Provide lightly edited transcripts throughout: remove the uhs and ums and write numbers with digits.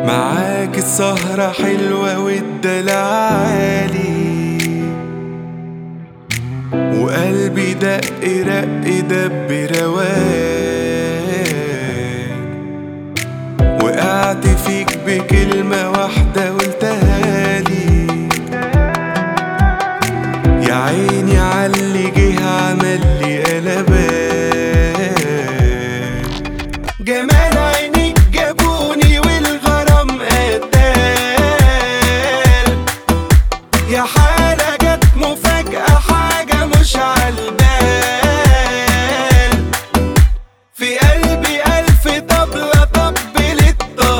معاك السهرة حلوة والدلع عالي، وقلبي دق رق دب رواق. وقعت فيك بكلمة واحدة قلتها لي، يا عيني عاللي جه عمل لي قلبان. جمال عينيك جابوني والغرام قتال، يا حالة جت مفاجأة حاجة مش عالبال. في قلبي ألف طبلة طبلت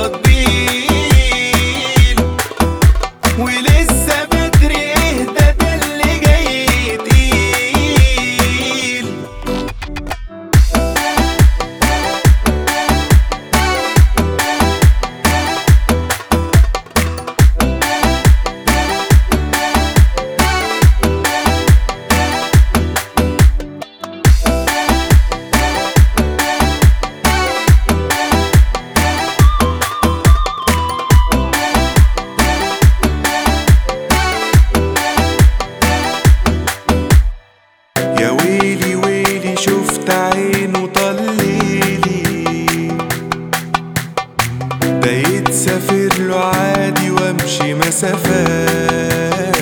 تطبيل، ولسه بدري اهدى ده اللي جاي تقيل. يا ويلي ويلي شفت عينه طليلي، بقيت سافر له عادي وامشي مسافات.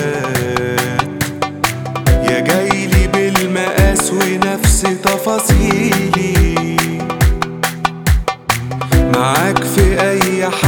يا جايلي بالمقاس ونفس تفاصيلي، معاك في اي